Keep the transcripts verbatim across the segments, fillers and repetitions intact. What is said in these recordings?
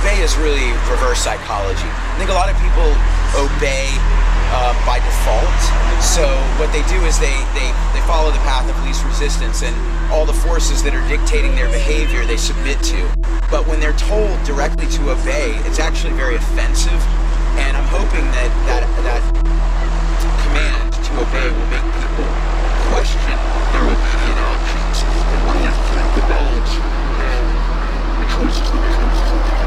obey is really reverse psychology. I think a lot of people obey uh, by default. So what they do is they, they, they follow the path of least resistance, and all the forces that are dictating their behavior they submit to. But when they're told directly to obey, it's actually very offensive. And I'm hoping that that, that command to obey will make people question their obedient actions and really think about the choices that they make.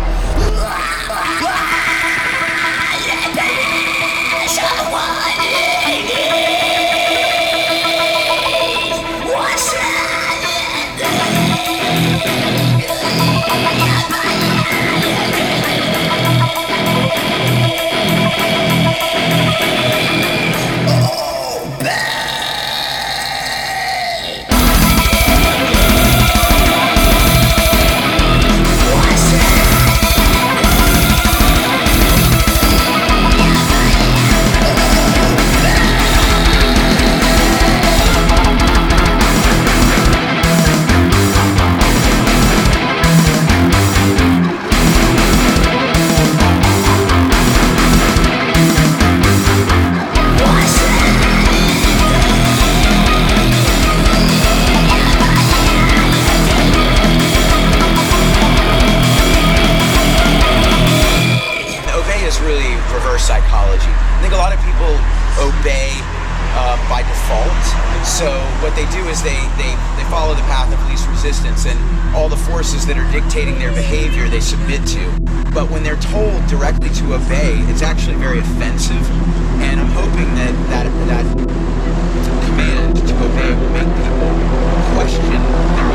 Psychology. I think a lot of people obey uh, by default. So what they do is they, they, they follow the path of least resistance, and all the forces that are dictating their behavior they submit to. But when they're told directly to obey, it's actually very offensive. And I'm hoping that that, that command to obey will make people question their